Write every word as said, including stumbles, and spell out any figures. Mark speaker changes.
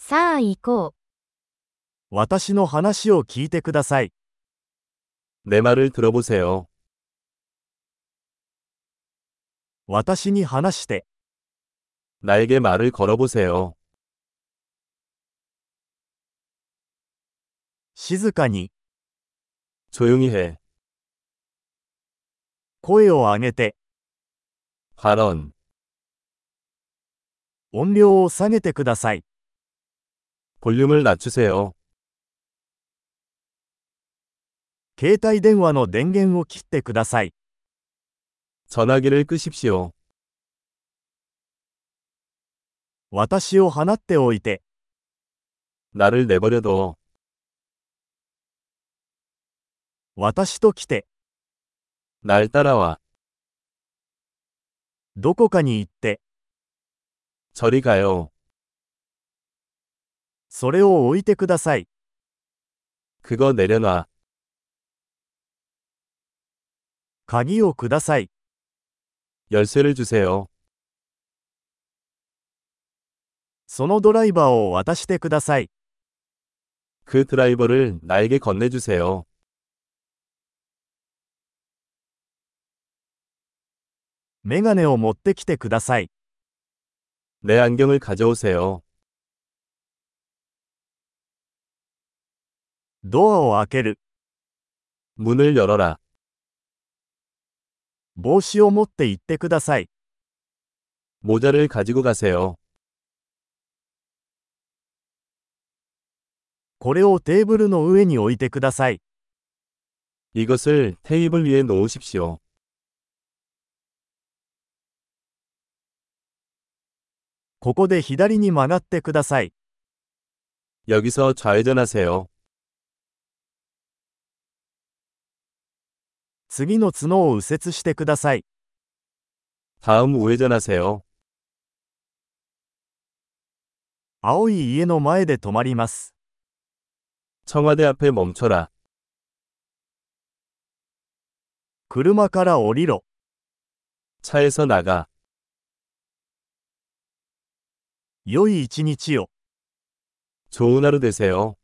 Speaker 1: さあ行こう。
Speaker 2: 私の話を聞いてください。
Speaker 3: 내 말을 들어보세요.
Speaker 2: 私に話して、
Speaker 3: 나에게 말을 걸어보세요.
Speaker 2: 静かに、
Speaker 3: 조용히 해.
Speaker 2: 声を上げて、
Speaker 3: 발언.
Speaker 2: 音量を下げてください。
Speaker 3: 볼륨을 낮추세요.
Speaker 2: 携帯電話の電源を切ってください。
Speaker 3: 전화기를 끄십시오.
Speaker 2: 私を放っておいて、
Speaker 3: 나를 내버려둬.
Speaker 2: 私と来て、
Speaker 3: 날 따라와.
Speaker 2: どこかに行って、
Speaker 3: 저리 가요.
Speaker 2: それを置いてください。
Speaker 3: 그거 내려놔.
Speaker 2: 鍵をください。
Speaker 3: 열쇠를 주세요.
Speaker 2: そのドライバーを渡してください。
Speaker 3: 그 드라이버를 나에게 건네주세요.
Speaker 2: メガネを持ってきてください。
Speaker 3: 내 안경을 가져오세요.
Speaker 2: ドアを開ける。
Speaker 3: 문을 열어라.
Speaker 2: 帽子を持って行ってください。
Speaker 3: 모자를 가지고 가세요.
Speaker 2: これをテーブルの上に置いてください。
Speaker 3: 이것을 테이블 위에 놓으십시오.
Speaker 2: ここで左に曲がってください。
Speaker 3: 여기서 좌회전하세요.
Speaker 2: 次の角を右折してください。
Speaker 3: 다음 우회전하세요.
Speaker 2: 青い家の前で止まります。
Speaker 3: 청와대 앞에 멈춰라.
Speaker 2: 車から降りろ。
Speaker 3: 차에서 나가.
Speaker 2: 良い一日を。
Speaker 3: 좋은 하루 되세요.